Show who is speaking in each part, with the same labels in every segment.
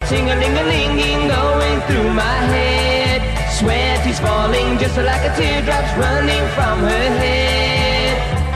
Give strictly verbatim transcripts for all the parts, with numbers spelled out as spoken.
Speaker 1: ting-a-ling-a-linging going through my head. Sweat is falling just like a teardrop's running from her head.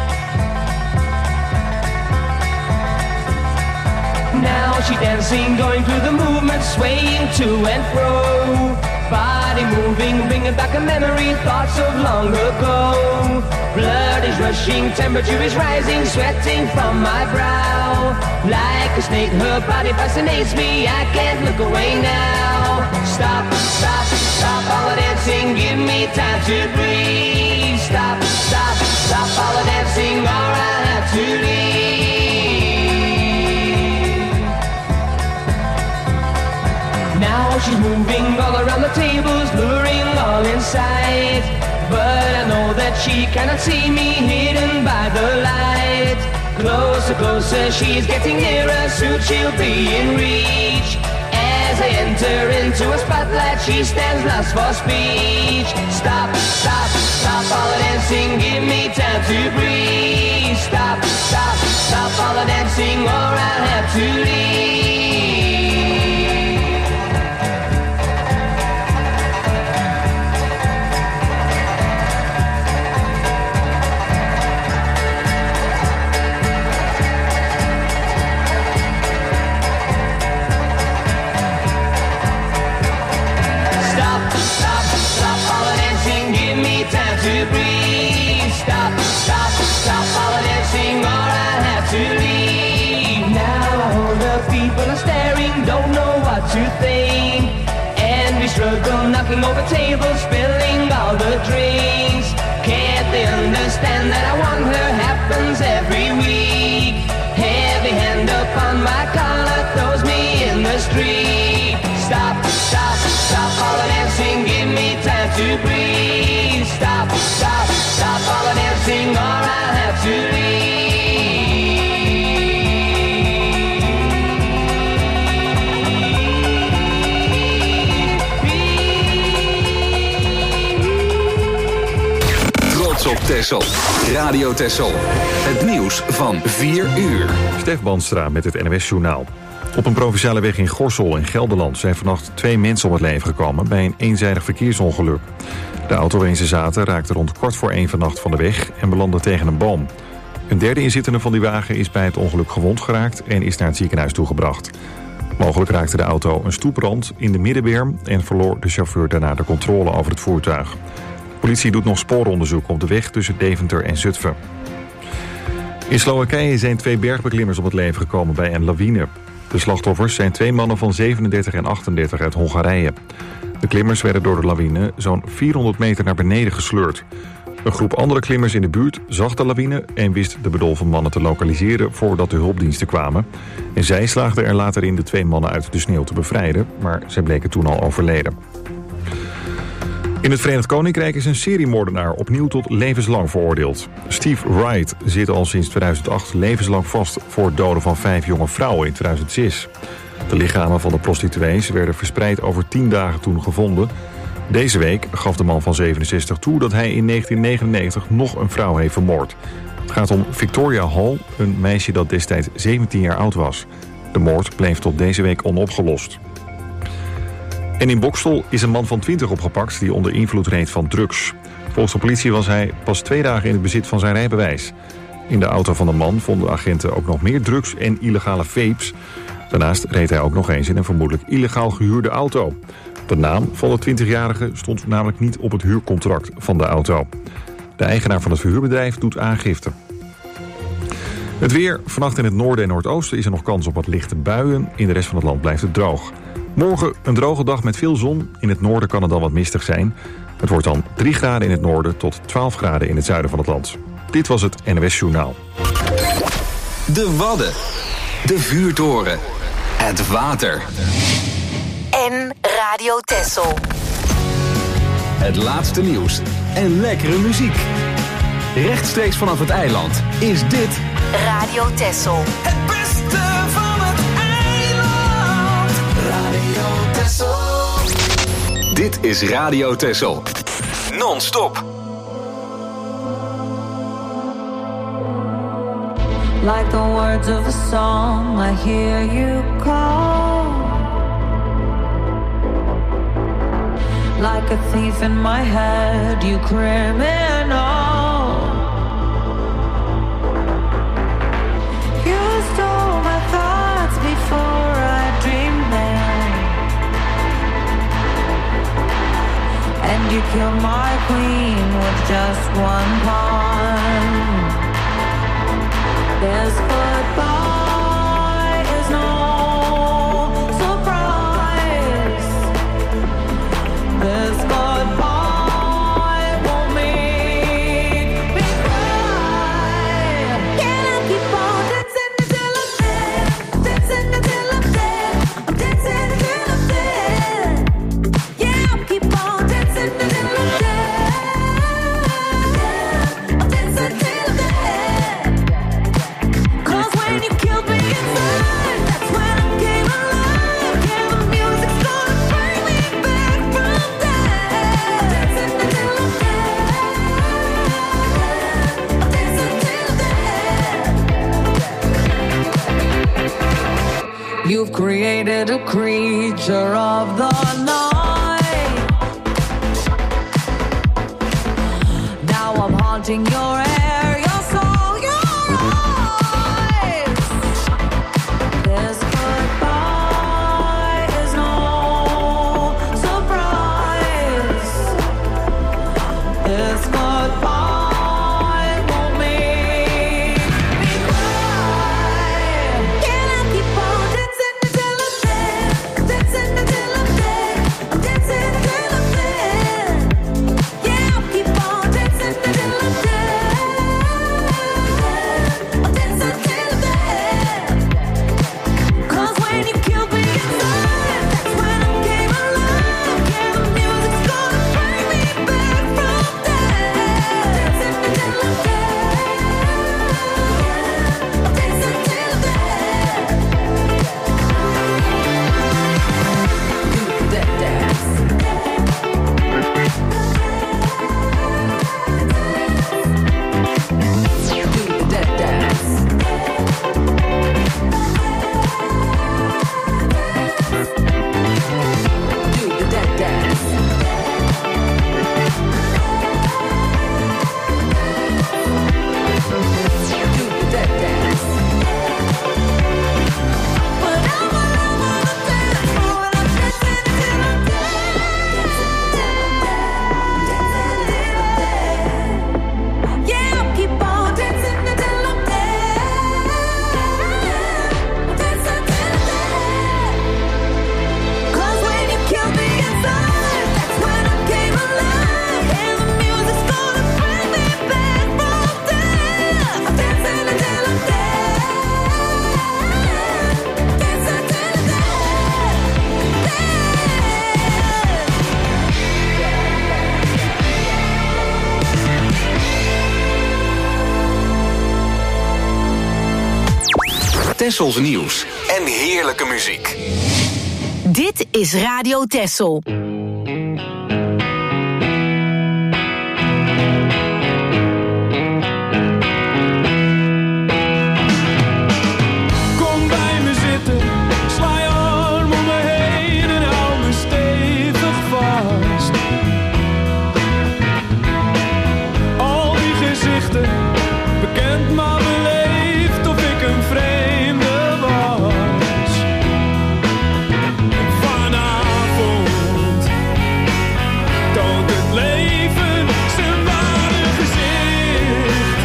Speaker 1: Now she dancing, going through the movement, swaying to and fro. Body moving, bringing back a memory, thoughts of long ago. Blood is rushing, temperature is rising, sweating from my brow. Like a snake, her body fascinates me, I can't look away now. Stop, stop, stop all the dancing, give me time to breathe. Stop, stop, stop all the dancing, or I'll have to leave. Now she's moving all around the tables, luring all in sight. But I know that she cannot see me, hidden by the light. Closer, closer, she's getting nearer, soon she'll be in reach. As I enter into a spotlight, she stands lost for speech. Stop, stop, stop all the dancing, give me time to breathe. Stop, stop, stop all the dancing, or I'll have to leave. To breathe. Stop, stop, stop all the dancing, or I'll have to leave. Now all the people are staring, don't know what to think. And we struggle, knocking over tables, spilling all the drinks. Can't they understand that I want her? Happens every week. Heavy hand upon my collar, throws me in the street. Stop, stop, stop all the dancing, give me time to breathe. Stop, stop, stop all the dancing, or I'll have to leave.
Speaker 2: Trots op Texel. Radio Texel. Het nieuws van vier uur.
Speaker 3: Stef Banstra met het N O S-journaal. Op een provinciale weg in Gorssel in Gelderland zijn vannacht twee mensen om het leven gekomen bij een eenzijdig verkeersongeluk. De auto waarin ze zaten raakte rond kwart voor één vannacht van de weg en belandde tegen een boom. Een derde inzittende van die wagen is bij het ongeluk gewond geraakt en is naar het ziekenhuis toegebracht. Mogelijk raakte de auto een stoeprand in de middenberm en verloor de chauffeur daarna de controle over het voertuig. De politie doet nog spooronderzoek op de weg tussen Deventer en Zutphen. In Slowakije zijn twee bergbeklimmers om het leven gekomen bij een lawine. De slachtoffers zijn twee mannen van zevenendertig en achtendertig uit Hongarije. De klimmers werden door de lawine zo'n vierhonderd meter naar beneden gesleurd. Een groep andere klimmers in de buurt zag de lawine en wist de bedolven mannen te lokaliseren voordat de hulpdiensten kwamen. En zij slaagden er later in de twee mannen uit de sneeuw te bevrijden, maar zij bleken toen al overleden. In het Verenigd Koninkrijk is een seriemoordenaar opnieuw tot levenslang veroordeeld. Steve Wright zit al sinds tweeduizend acht levenslang vast voor het doden van vijf jonge vrouwen in tweeduizend zes. De lichamen van de prostituees werden verspreid over tien dagen toen gevonden. Deze week gaf de man van zevenenzestig toe dat hij in negentien negenennegentig nog een vrouw heeft vermoord. Het gaat om Victoria Hall, een meisje dat destijds zeventien jaar oud was. De moord bleef tot deze week onopgelost. En in Boxtel is een man van twintig opgepakt die onder invloed reed van drugs. Volgens de politie was hij pas twee dagen in het bezit van zijn rijbewijs. In de auto van de man vonden agenten ook nog meer drugs en illegale vapes. Daarnaast reed hij ook nog eens in een vermoedelijk illegaal gehuurde auto. De naam van de twintigjarige stond namelijk niet op het huurcontract van de auto. De eigenaar van het verhuurbedrijf doet aangifte. Het weer. Vannacht in het noorden en noordoosten is er nog kans op wat lichte buien. In de rest van het land blijft het droog. Morgen een droge dag met veel zon. In het noorden kan het dan wat mistig zijn. Het wordt dan drie graden in het noorden tot twaalf graden in het zuiden van het land. Dit was het N O S Journaal.
Speaker 2: De Wadden. De vuurtoren. Het water.
Speaker 4: En Radio Texel.
Speaker 2: Het laatste nieuws en lekkere muziek. Rechtstreeks vanaf het eiland is dit
Speaker 4: Radio Texel.
Speaker 5: Het beste van het eiland. Radio Texel.
Speaker 2: Dit is Radio Texel. Non-stop.
Speaker 6: Like the words of a song, I hear you call. like a thief in my head, you criminal. You stole my thoughts before I dreamed them, and you killed my queen with just one pawn. This goodbye is no surprise. This goodbye won't make me cry. Can I keep on dancing until I'm dead? Dancing until I'm dead. I'm dancing until I'm dead. Yeah, I'll keep on dancing until I'm dead. I'm dancing until I'm dead. 'Cause when you killed me inside, that's when I came alive. Yeah, the music's gonna bring me back from death. I'm dancing until I'm dead. I'm dancing until I'm dead. You've created a creature of the night. Now I'm haunting your air, your soul, your eyes. This goodbye is no surprise. This goodbye won't make me cry. Can I keep on dancing until I'm dead? Dancing until I'm dead. I'm dancing until I'm dead. Yeah, I'll keep on dancing until I'm dead. I'm dancing until I'm dead. 'Cause when you killed me inside, that's when I came alive. Yeah, the music's gonna bring me back from death. Dancing until I'm dead. I'm dancing until I'm dead. Do that dance. Do that dance. Do the dead dance. Do the dead dance. But I'm all over the dance floor and I'm dancing until I'm dead. Yeah, I'll keep on dancing until I'm dead. I'm dancing until I'm dead. 'Cause when you killed me inside, that's when I came alive. And the music's gonna bring me back from death. I'm dancing until I'm dead. Dancing until I'm dead.
Speaker 2: Tessels nieuws en heerlijke muziek.
Speaker 4: Dit is Radio Tessel.
Speaker 5: Kom bij me zitten, sla je arm om me heen en hou me stevig vast. Al die gezichten, bekend maar beleefd of ik een vreemde was. En vanavond toont het leven zijn ware gezicht.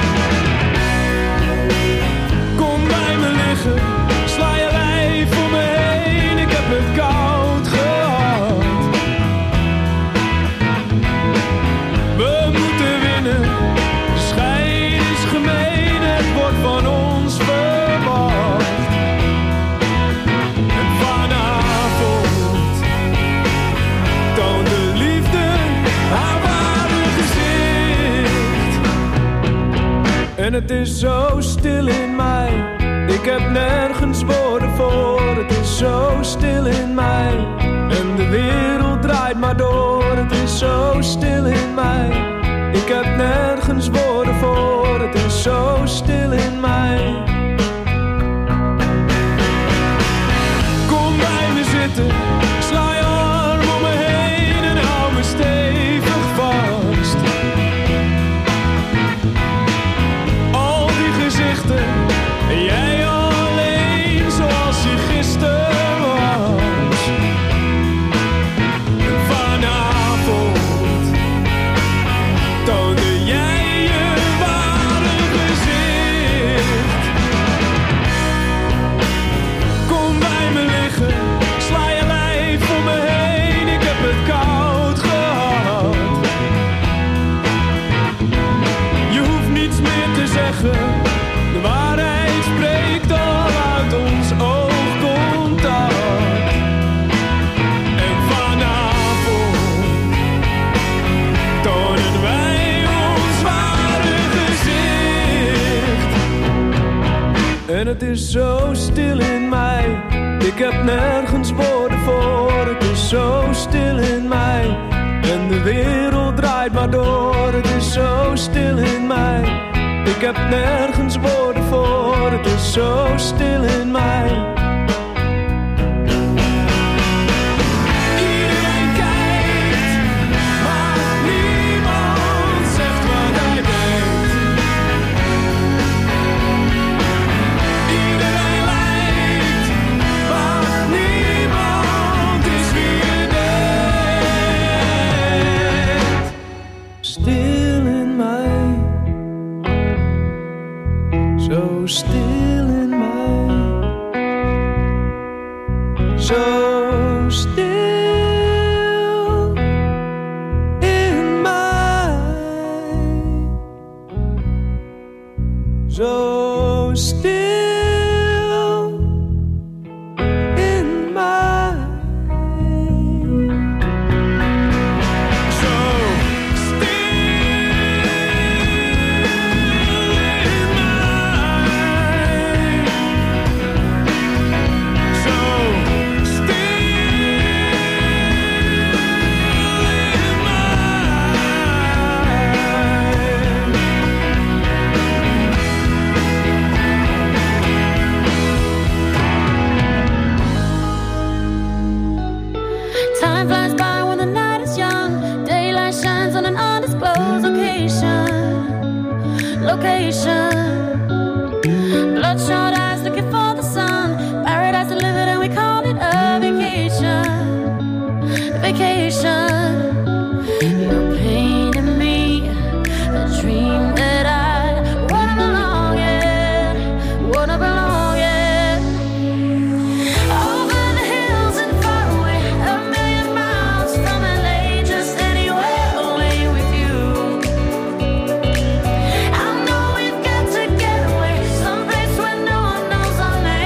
Speaker 5: Kom bij me liggen, sla je lijf om me heen, ik heb het koud gehad. We moeten winnen, de schijn is gemeen, het wordt van ons verwacht. En vanavond toont de liefde haar ware gezicht. En het is zo stil in mij, ik heb nergens woorden voor. Het is zo stil in mij en de wereld draait maar door. Het is zo stil in mij, ik heb nergens woorden voor. Het is zo stil in mij. Kom bij me zitten, sla je arm om me heen en hou wereld draait maar door, het is zo stil in mij. Ik heb nergens woorden voor, het is zo stil in mij.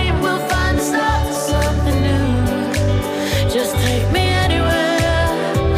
Speaker 6: Just take me anywhere.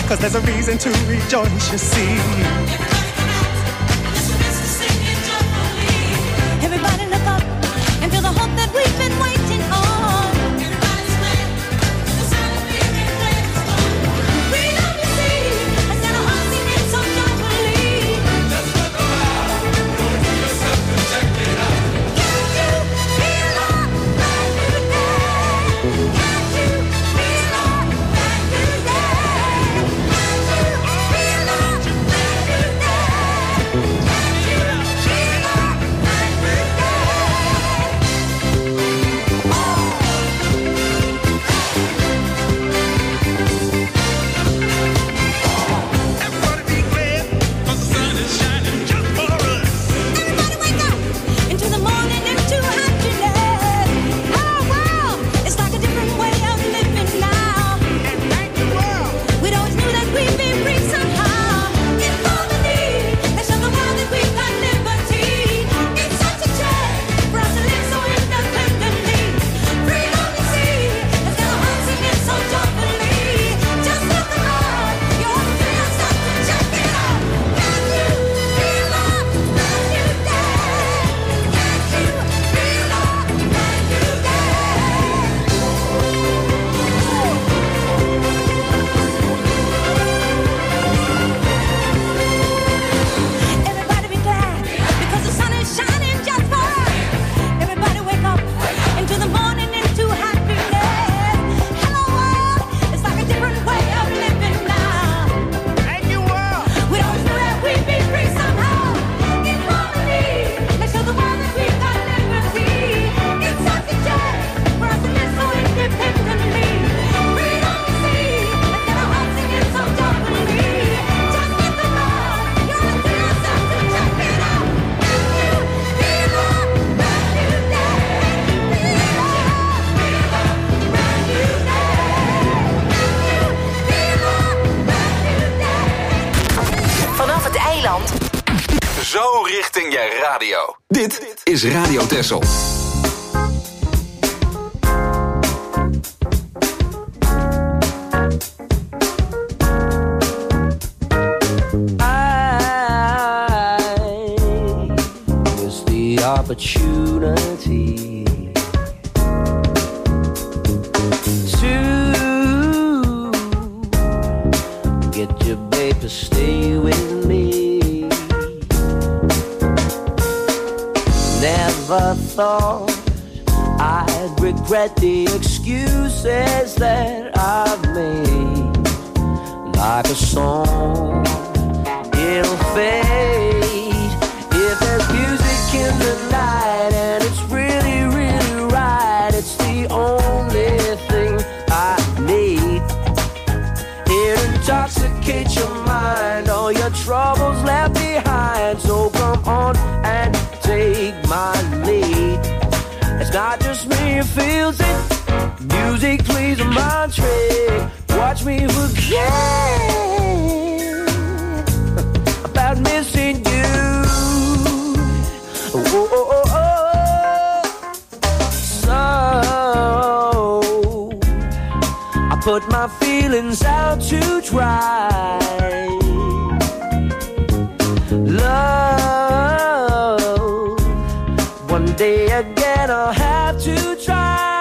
Speaker 7: 'cause there's a reason to rejoice, you see.
Speaker 6: Everybody look up and feel the hope that we've been waiting on. Everybody's glad, the sound of feeling glad is gone. Freedom, you see, has got a heart singing so joyfully. Just look around, don't give yourself to check it out. Can't you feel a brand new day? Can't you feel a brand new day? Can't you feel a brand new day? Can't you feel a into the morning, into happiness. Oh, wow, it's like a different way of living now. And thank the world. We always knew that we'd be free somehow. It's harmony, they show the world that we've got liberty. It's such a joy for us to live so independently. Freedom, you see, has got a heart singing so joyfully. Just look around, you ought to feel yourself to check it out. Can't you feel a brand new day? Can't you feel a brand new Everybody be glad because the sun is shining just for us. Everybody wake up into the morning, into happiness. Hello world, it's like a different way of living now. Thank you world. We always knew that we'd be free somehow. In harmony, they show the world that we've got liberty. It's such a joy for us to live so independently. Freedom, you see, has got a heart singing so joyfully. Just look around, you ought to feel yourself to check it out. Can't you feel a brand new day? Feel a, feel a brand new day. Can't you feel a brand new day?
Speaker 4: Vanaf het eiland.
Speaker 2: Zo richting je radio. Dit is Radio Texel.
Speaker 1: I miss the opportunity to get your babe to stay with me. Never thought I'd regret the excuses that I've made. Like a song, it'll fade if there's music in the night and it's really, really right. It's the only thing I need. It intoxicates your mind, all your troubles left behind. So come on and take my lead. It's not just me who feels it. Music plays a mind trick. Watch me forget about missing you. Oh, oh, oh, oh. So I put my feelings out to dry. Love, one day again I'll have to try.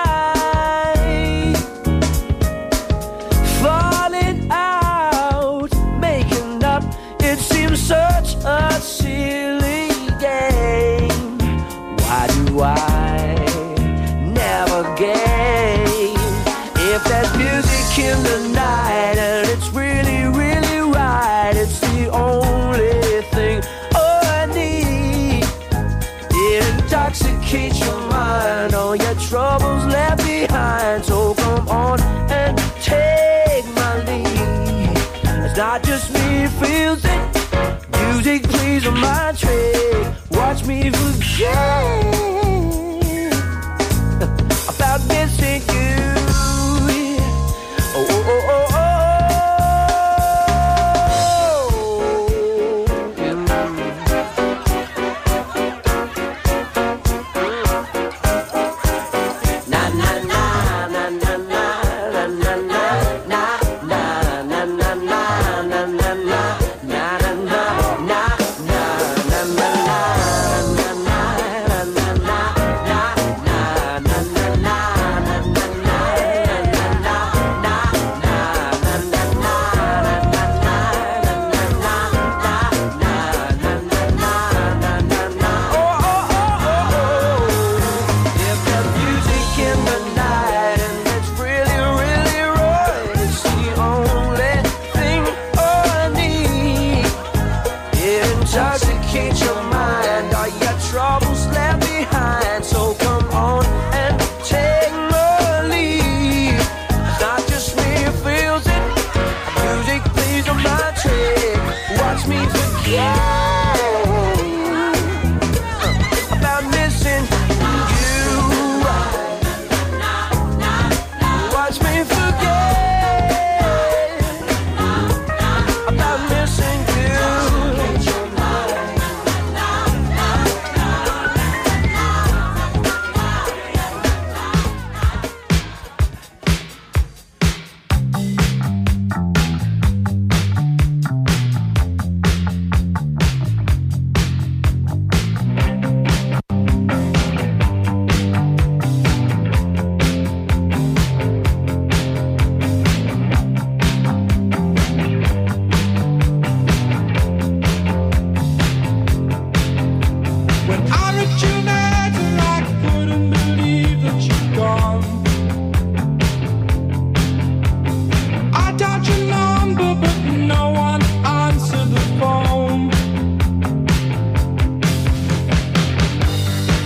Speaker 1: Falling out, making up, it seems such a silly game. Why do I never game? If there's music in the night and it's really, really right, it's the only thing I need. It intoxicates your mind, all your troubles left behind. So come on and take my lead. It's not just me who feels it. Music plays on my trick. Watch me forget about missing you. Oh, oh, oh, oh, oh. Na na na na na na na na na na na na.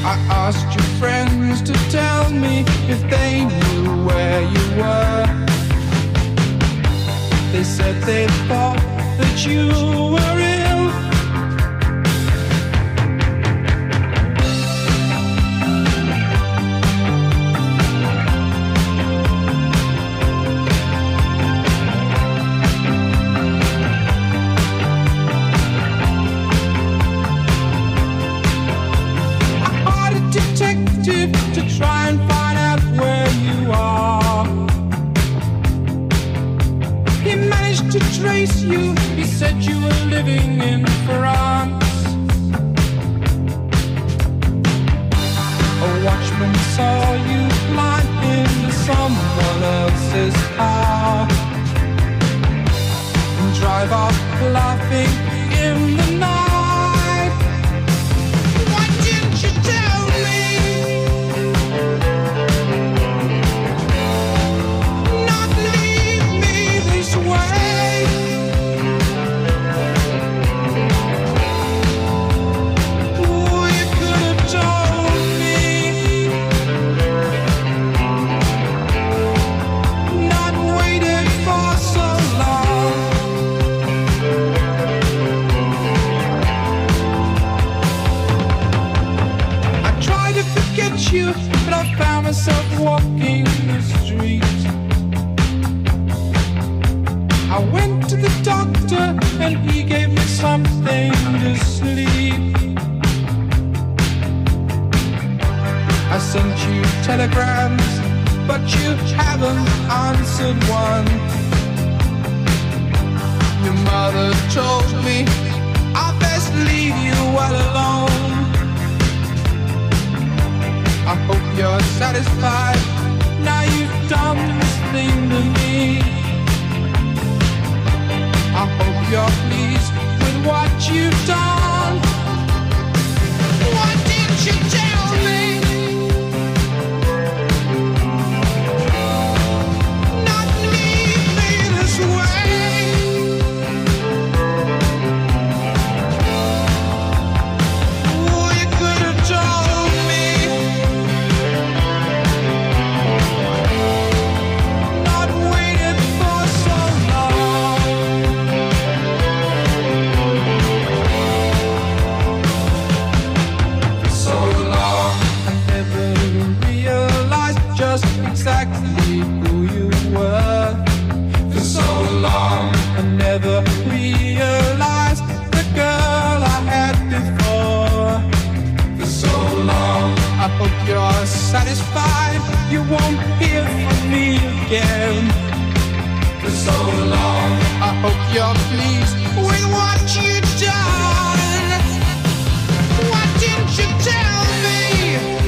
Speaker 8: I asked your friends to tell me if they knew where you were. They said they thought that you were ill. To try and find out where you are. He managed to trace you. He said you were living in France. A watchman saw you climb into someone else's car and drive off laughing in the night. Why didn't you tell me? You, but I found myself walking the street. I went to the doctor and he gave me something to sleep. I sent you telegrams, but you haven't answered one. Your mother told me I best leave you all alone. I hope you're satisfied. Now you've done this thing to me. I hope you're pleased with what you've done. Why didn't you tell me? Not leave me this way. Oh, you could have told me. Exactly who you were. For so long I never realized the girl I had before. For so long I hope you're satisfied. You won't hear from me again. For so long I hope you're pleased with what you've done. Why didn't you tell me?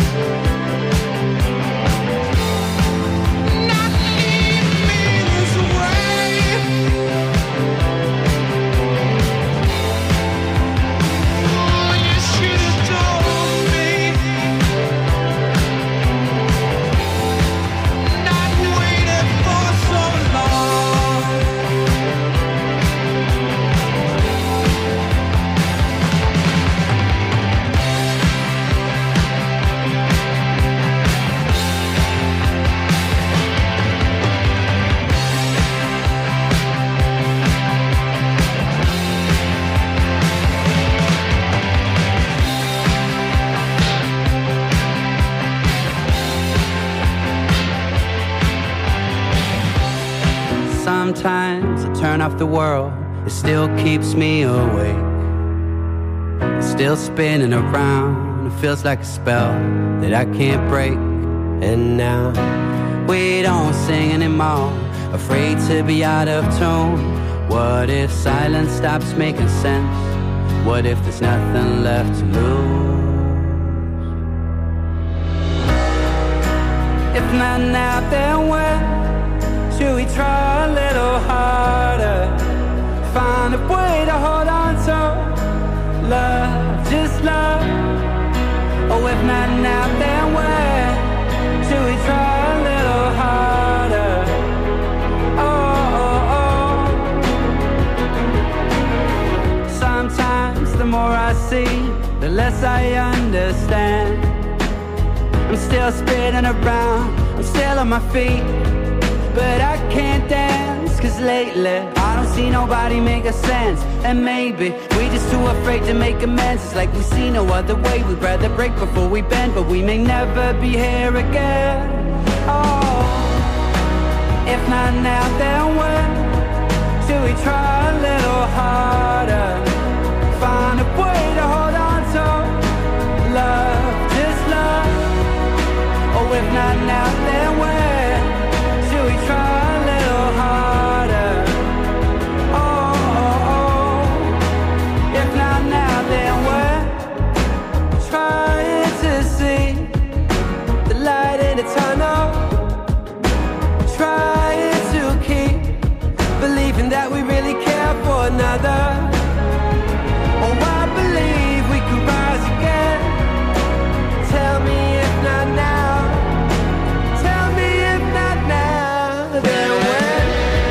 Speaker 9: Sometimes I turn off the world, it still keeps me awake. It's still spinning around, it feels like a spell that I can't break. And now we don't sing anymore, afraid to be out of tune. What if silence stops making sense? What if there's nothing left to lose? If not now, then when? Should we try a little harder? Find a way to hold on to love, just love. Oh, if not now, then when? Should we try a little harder? Oh, oh, oh. Sometimes the more I see, the less I understand. I'm still spinning around, I'm still on my feet, but I can't dance, cause lately I don't see nobody make a sense. And maybe we just too afraid to make amends. It's like we see no other way, we'd rather break before we bend, but we may never be here again. Oh, if not now, then when? Should we try a little harder? Find a way to hold on to love, just love. Oh, if not now, then when? Should we try a little harder? Oh, oh, oh. If not now, then when? Trying to see the light in the tunnel, trying to keep believing that we really care for another. Oh, I believe we can rise again. Tell me if not now. Tell me if not now, then when?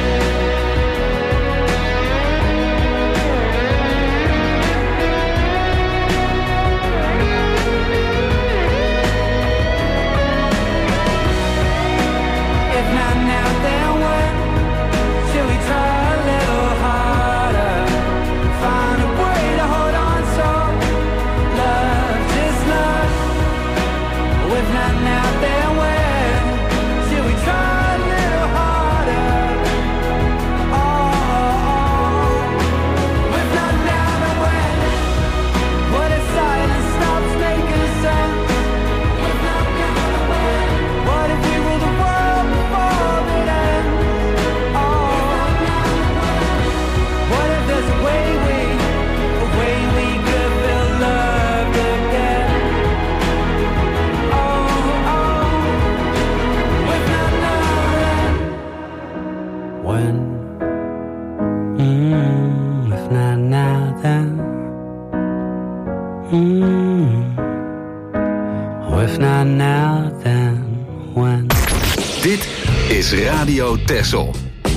Speaker 9: If not now, then when? Should we try a little harder? Find a way to hold on so love, just love. If not now, then when? Should we try a little harder? Oh, oh, oh. If not now, then when? What if silence stops making sense? If not now, then when? What if we rule the world before it ends? What if there's a way we, a way we could feel loved again? Oh, oh, if not now, then when? Mm, if not now, then mm, oh, if not now, then when?
Speaker 2: Dit is Radio Texel.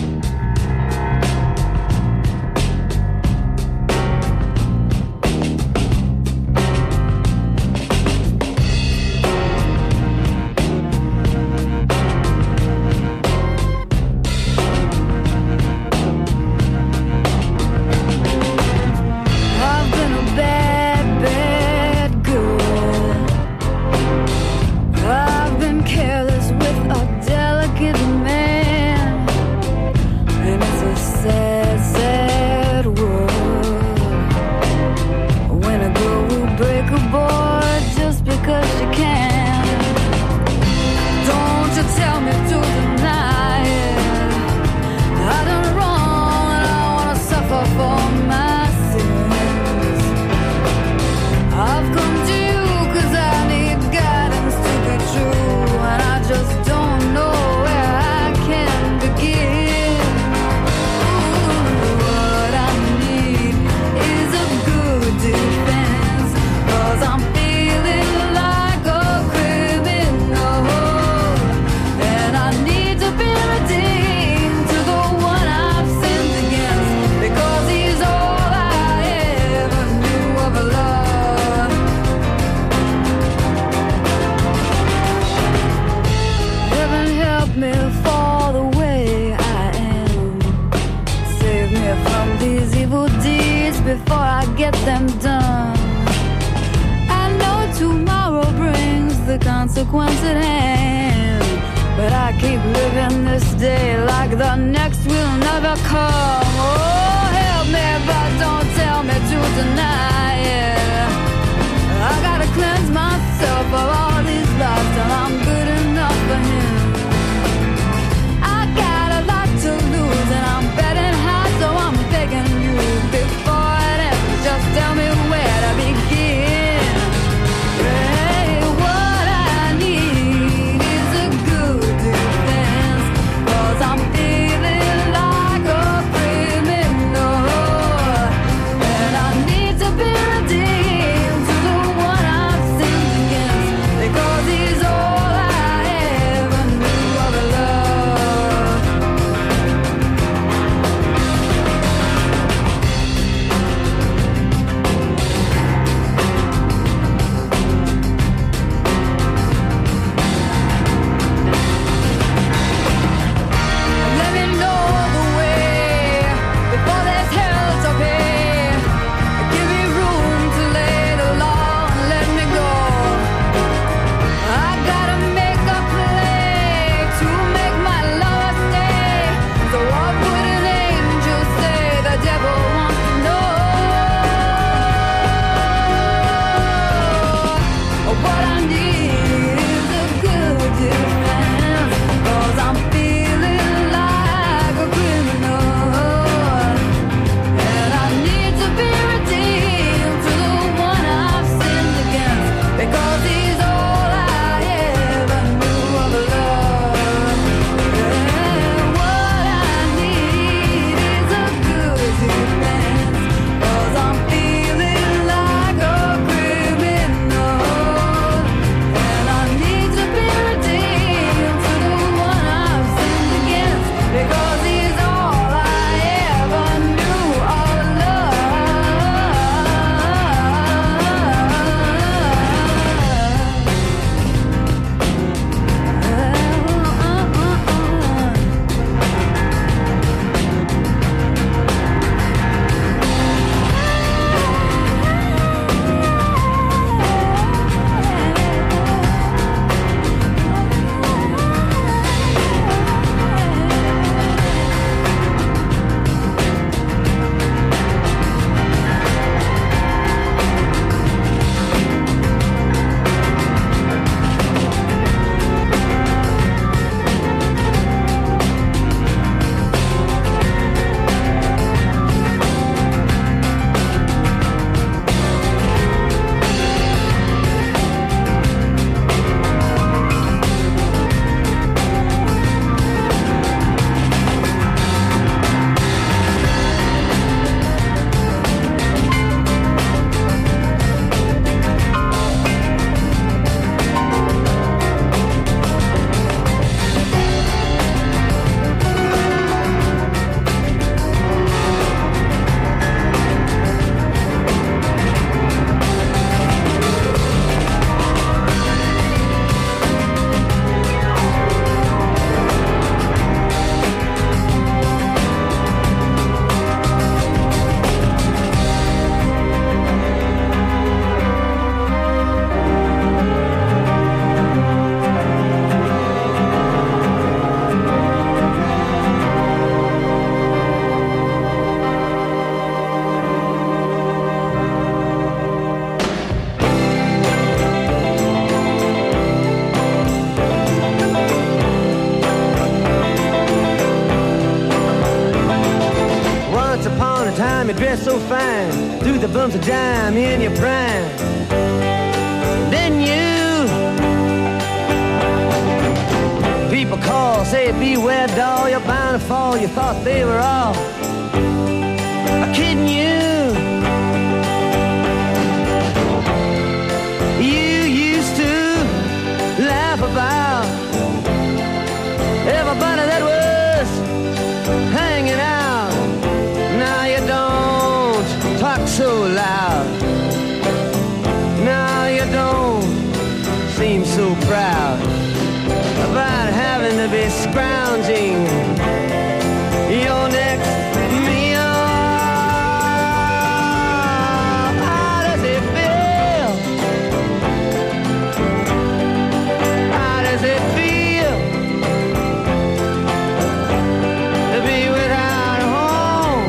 Speaker 6: I've been a bad, bad girl. I've been careless with a delicate man, and it's a sad, sad world when a girl will break a boy just because she can. Don't you tell me to deny it. I done wrong and I wanna suffer for my sins. I've come to you 'cause I need guidance to be true, and I just don't know where I can begin. Ooh, what I need is a good defense, 'cause I'm feeling like a criminal, and I need to be redeemed to the one I've sinned against, because he's all I ever knew of love. Heaven help me fall the way I am. Save me from these evil deeds before I get them done. I know tomorrow brings the consequence at hand, but I keep living this day like the next will never come. Oh, help me, but don't tell me to deny it. I gotta cleanse myself of all these lies till I'm good enough for him. I got a lot to lose and I'm betting high, so I'm begging you before it ends, just tell me where to begin. Hey, what I need is a good defense, 'cause I'm feeling like a criminal, and I need to be redeemed to the one I've sinned
Speaker 10: you dress so fine, through the bumps of dime in your prime. Then you, people call, say beware doll, you're bound to fall. You thought they were all kidding you. You used to laugh about everybody that was hanging out. Now you don't talk so loud. Now you don't seem so proud about having to be scrounging your next meal. How does it feel? How does it feel to be without a home?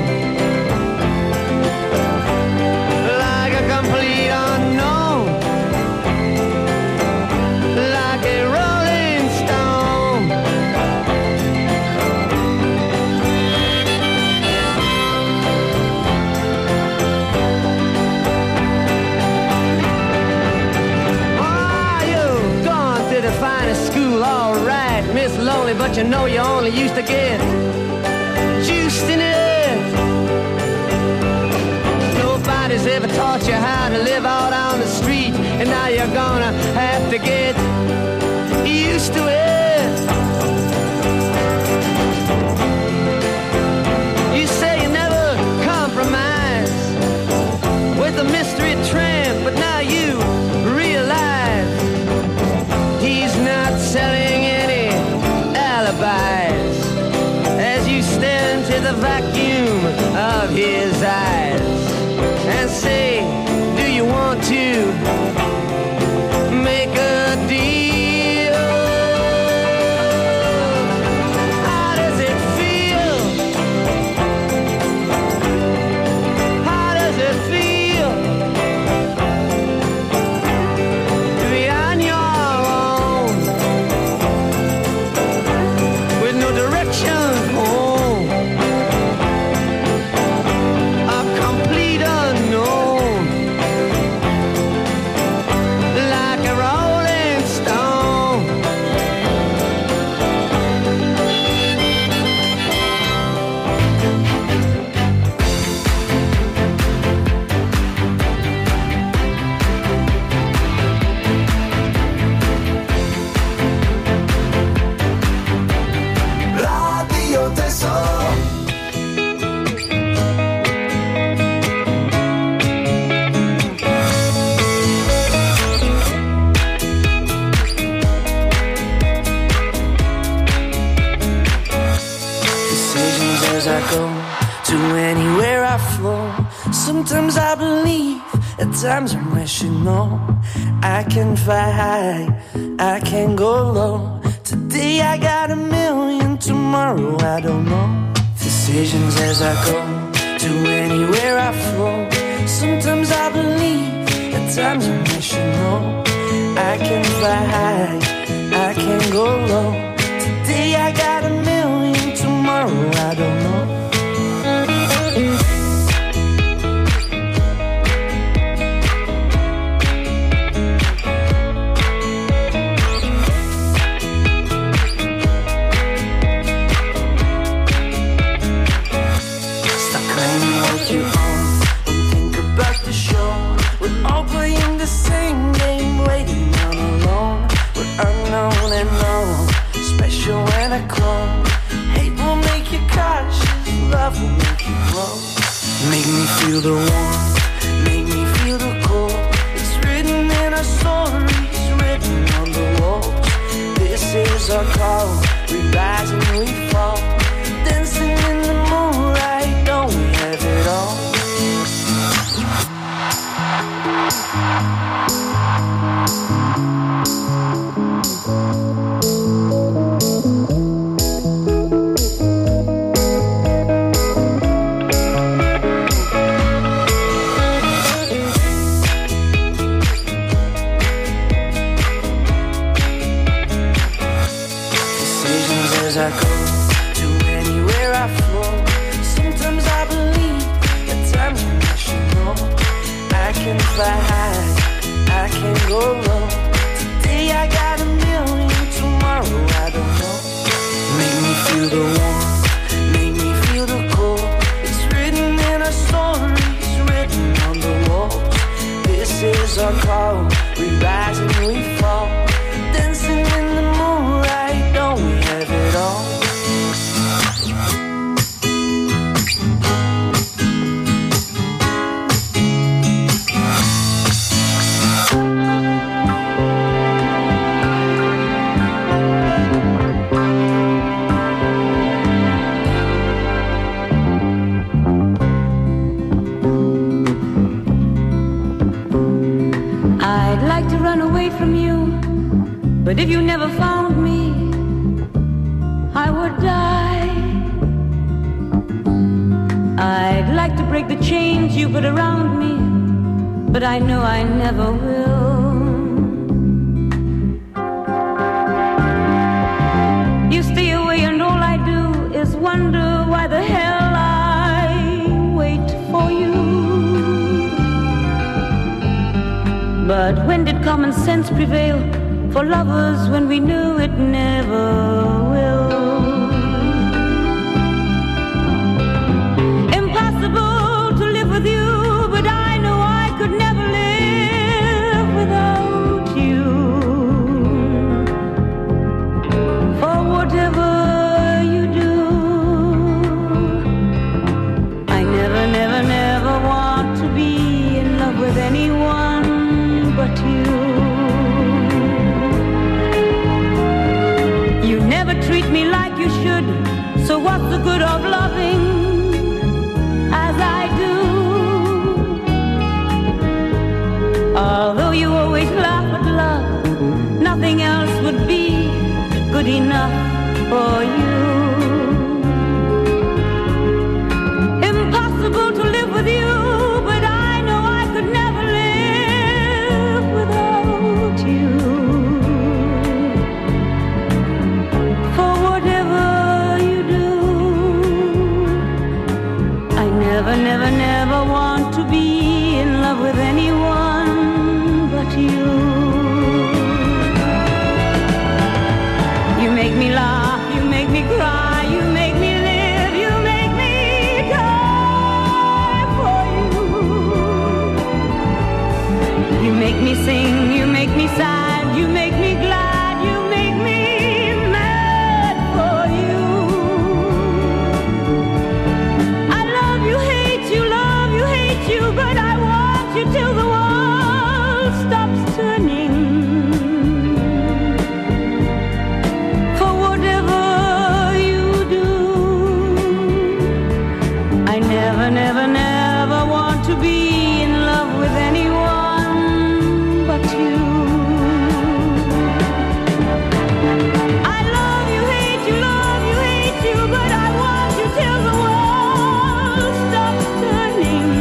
Speaker 10: Like a complete unknown, like a rolling stone. Oh, you've gone to the finest school, all right, Miss Lonely, but you know you only used to get juiced in it. Nobody's ever taught you how to live out on the street, and now you're gonna have to get used to it. You say you never compromise with the mystery tramp, but now you realize he's not selling any alibis as you stare into the vacuum of his eyes and say, do you want to make a deal? How does it feel? How does it feel to be on your own with no direction home? A complete unknown, like a rolling stone.
Speaker 11: Radio Tesoro.
Speaker 12: Decisions as I go to anywhere I flow. Sometimes I believe, at times I'm rational. I can fly high, I can go low. Today I got a million, tomorrow I don't know. Decisions as I go to anywhere I flow. Sometimes I believe, at times I'm rational. I can fly high, I can go low. Today I got a million, tomorrow I don't know. Stop claiming what you own. Don't think about the show. We're all playing the same game, waiting on alone. We're unknown and known, special when I clone. Hate will make you cautious, love will make you grow. Make me feel the warmth, make me feel the cold. It's written in our stories, written on the walls. This is our call, we rise and we fall. Dancing in the moonlight, don't we have it all? Decisions as I go to anywhere I flow. Sometimes I believe, at times fly. I can't go wrong. Today I got a million, tomorrow I don't know. Make me feel the warmth, make me feel the cold. It's written in our stories, written on the walls. This is our call, we rise and we fall. Dancing in the moonlight, don't we have it all?
Speaker 13: But if you never found me, I would die. I'd like to break the chains you put around me, but I know I never will. You stay away and all I do is wonder why the hell I wait for you. But when did common sense prevail for lovers when we knew it never will? Impossible to live with you, but I know I could never live without you. For whatever you do, I never, never, never want to be in love with anyone but you. Treat me like you should, so what's the good of loving as I do? Although you always laugh at love, nothing else would be good enough for you. Impossible to live with you, but I know I could never live without you. Never, never, never want to be in love with anyone but you. You make me laugh, you make me cry, you make me live, you make me die for you. You make me sing, you make me sad, you make me glad, you make me mad for you. You, but I want you till the world stops turning. For whatever you do, I never, never, never want to be in love with anyone but you. I love you, hate you, love you, hate you, but I want you till the world stops turning.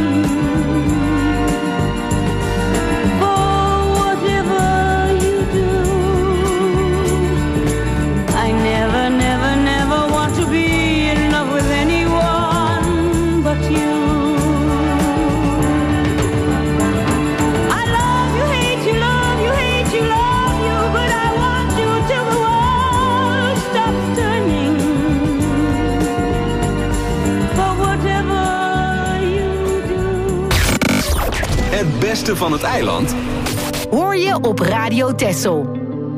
Speaker 2: Het beste van het eiland
Speaker 4: hoor je op Radio Texel.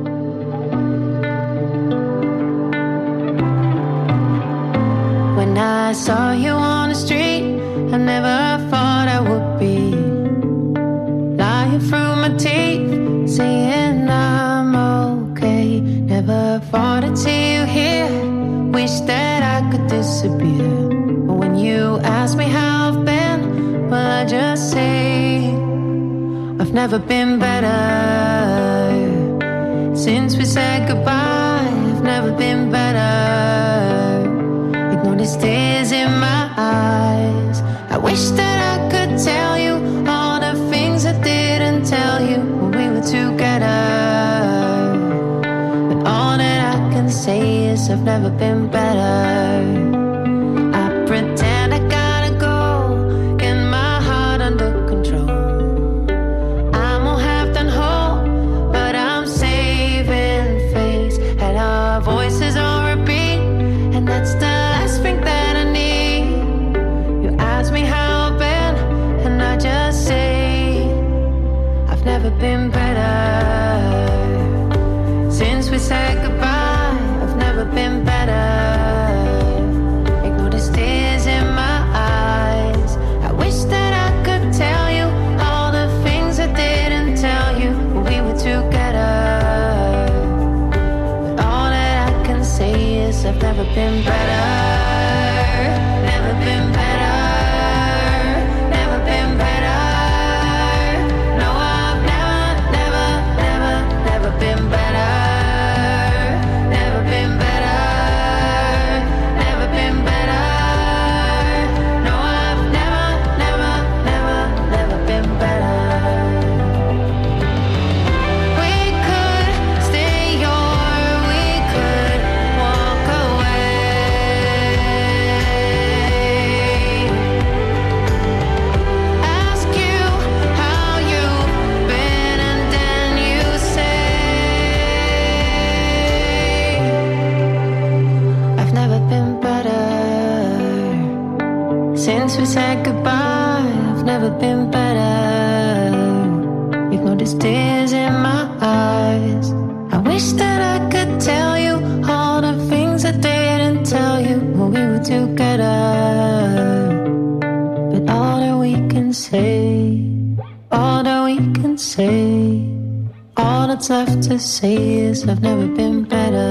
Speaker 14: When I saw you on the street, I never thought I would be lying through my teeth, saying I'm okay. Never thought I'd see you here, wish that I could disappear. But when you ask me how I've been, well, I just say I've never been better. Since we said goodbye, I've never been better. Ignore these tears in my eyes. I wish that I could tell you all the things I didn't tell you when we were together. But all that I can say is I've never been better. I pretend I gotta go, get my heart under control. said goodbye, I've never been better. Ignore the tears in my eyes. I wish that I could tell you all the things I didn't tell you when we were together. But all that I can say is I've never been better. Never been better. Never been better. No, I've never, never, never, never been better. Never been better. Never been better. No, I've never, never, never, never been better. We could stay or we could walk away. Ask you how you've been and then you say I've never been better. Since we said goodbye, I've never been better. Ignore the tears in my eyes. I wish that I could tell you all the things I didn't tell you when we were together. But all that we can say, all that we can say, all that's left to say is I've never been better.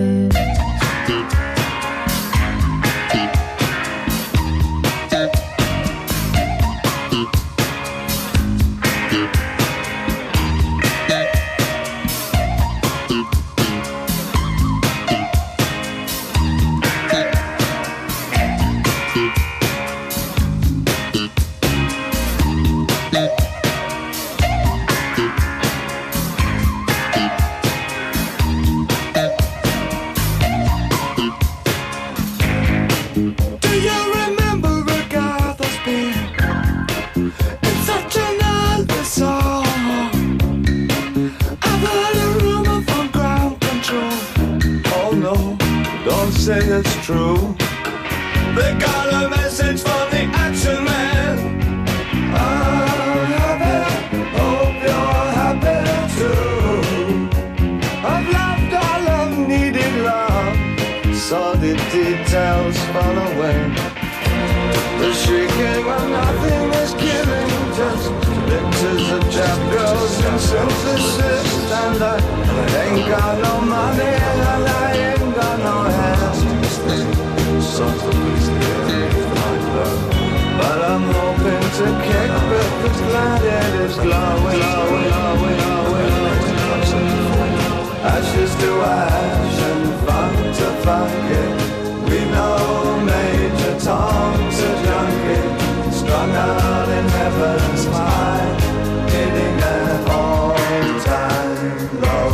Speaker 8: Do you remember a guy that's been in such another song? I've heard a rumor from ground control. Oh no, don't say it's true. They got a message from the action man. I'm happy, hope you're happy too. I've loved all I've needed love. Saw the details fall away. The shrieking when nothing is killing, just pictures of trap girls and synthesis. And I ain't got no money and I ain't got no hands. Something's there, but I'm hoping to kick back the planet is glowing, glowing, glowing, glowing. Ashes to ash and funk to funk it. We know Major Tom's a junkie, strung out in heaven's high, hitting an all-time low.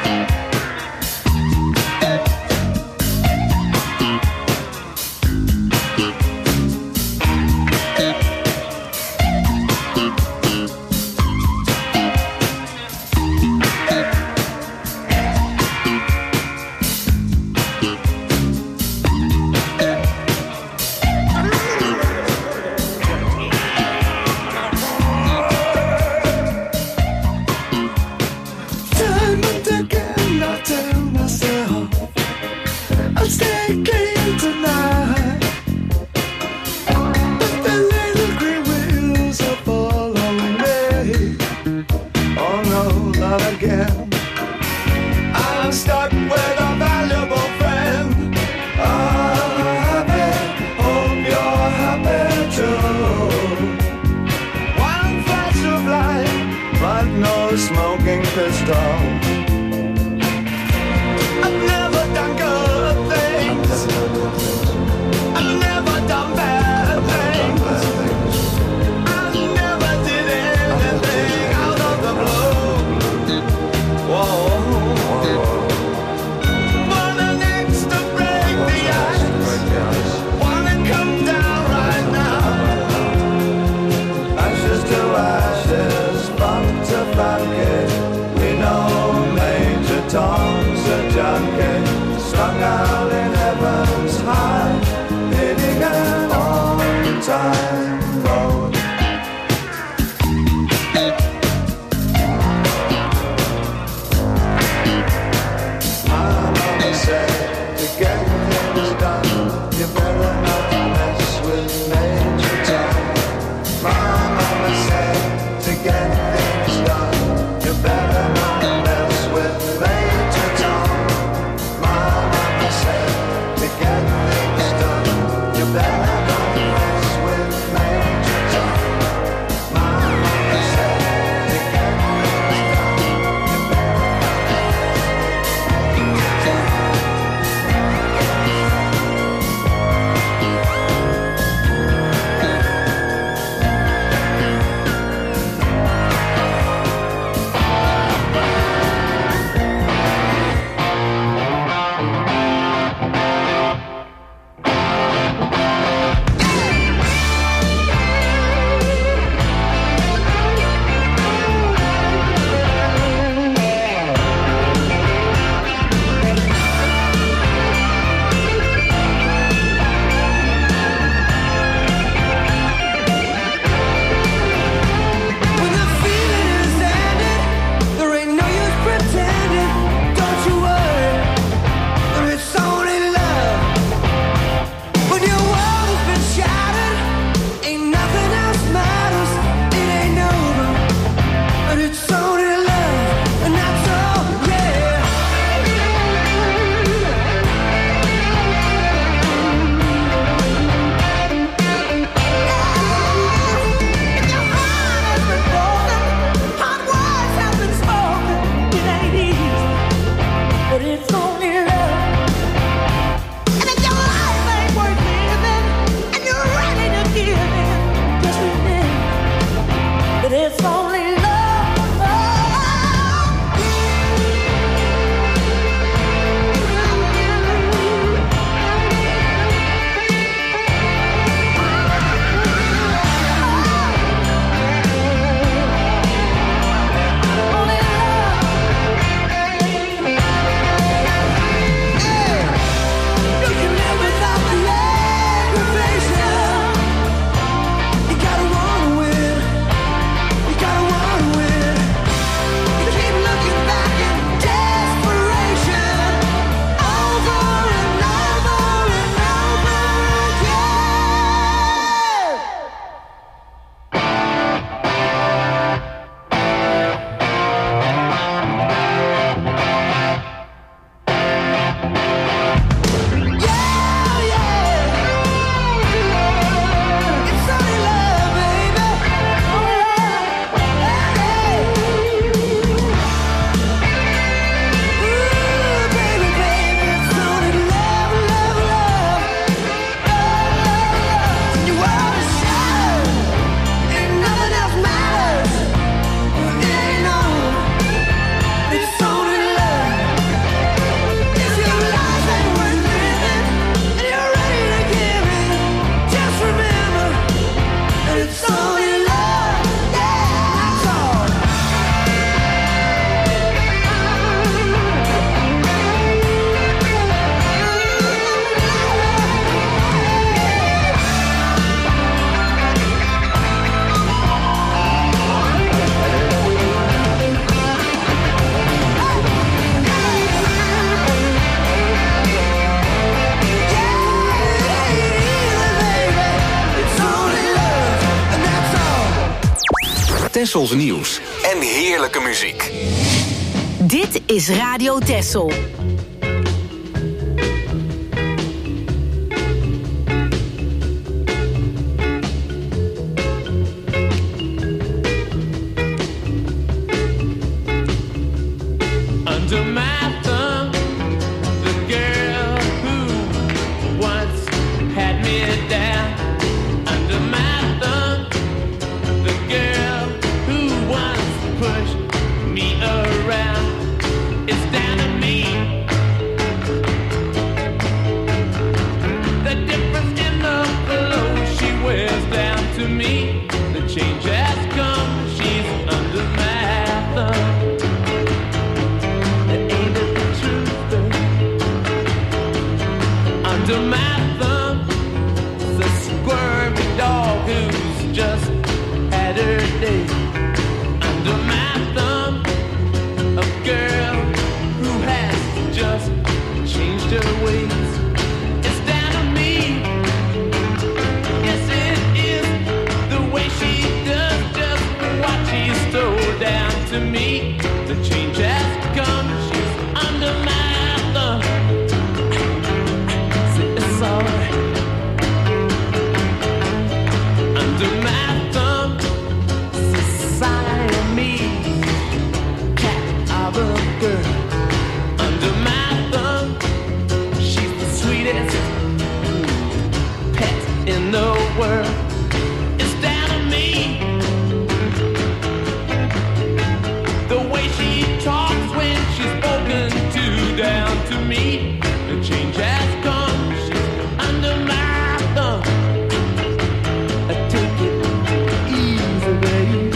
Speaker 8: Time and again I tell myself I'll stay clean tonight, but the little green wheels are following me. Oh no, not again. I'm stuck with a valuable friend. I'm happy, hope you're happy too. One flash of light, but no smoking pistol. I've never done good things. I've never done bad things. I never did anything out of the blue. Whoa. Wanna next to break the ice. Wanna come down right now. Ashes to ashes, funk to funk it. We know Major Tom's a junkie, strung out in heaven's high, hitting an all-time road.
Speaker 2: Tessels nieuws en heerlijke muziek.
Speaker 4: Dit is Radio Tessel.
Speaker 5: Under my thumb, the girl who once had me down. Under my thumb, the girl who once pushed me around. It's down to me. The difference in the clothes she wears down to me. The change has come, she's under my thumb. Under my thumb, the squirmy dog who's just had her day. Under my thumb, a girl who has just changed her ways. It's down to me. Yes, it is the way she does just what she stole down to me. The change has come. She's under my thumb. Under my thumb, Siamese cat of a girl. Under my thumb, she's the sweetest pet in the world. It's down to me. The way she talks when she's spoken to down to me. The change has come. Under my thumb, I take it easy, baby.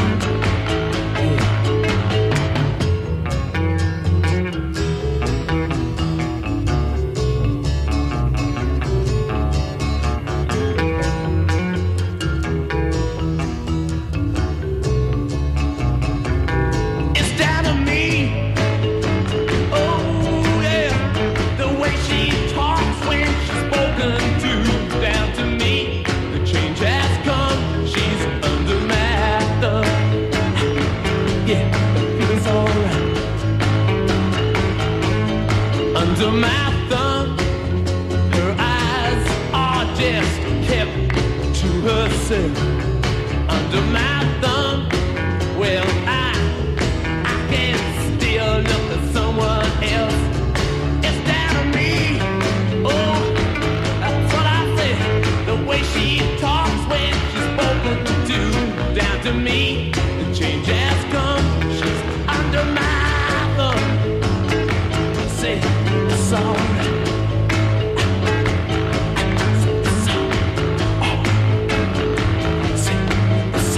Speaker 5: It's down to me. Oh yeah, the way she talks when she's spoken to down to me. The change has come. She's under my thumb. Yeah, it feels alright. Under my thumb, her eyes are just kept to herself. Under my thumb, well I I can't still look at someone else. It's down to me. Oh, that's what I said. The way she talks when she's spoken to down to me. The change has come. She's under my thumb. Say it's alright. It's alright. Say it's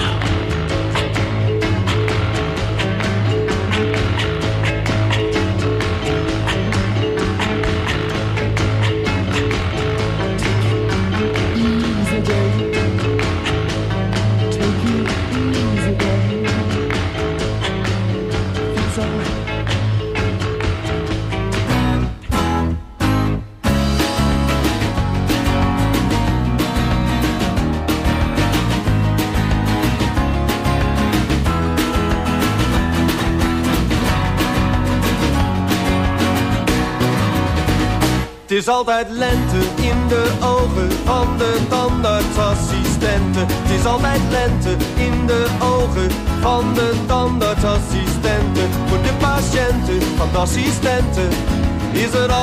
Speaker 15: Het is altijd lente in de ogen van de tandartsassistenten. Het is altijd lente in de ogen van de tandartsassistenten. Voor de patiënten van de assistenten is er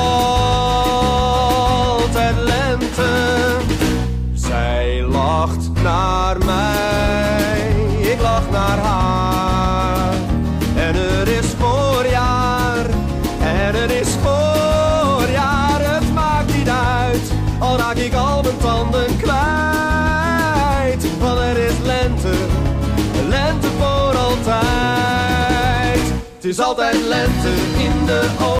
Speaker 15: altijd lente. Zij lacht naar mij, ik lach naar haar. En er is voorjaar, en er is voorjaar. Al raak ik al mijn tanden kwijt. Want er is lente, lente voor altijd. Het is altijd lente in de ogen.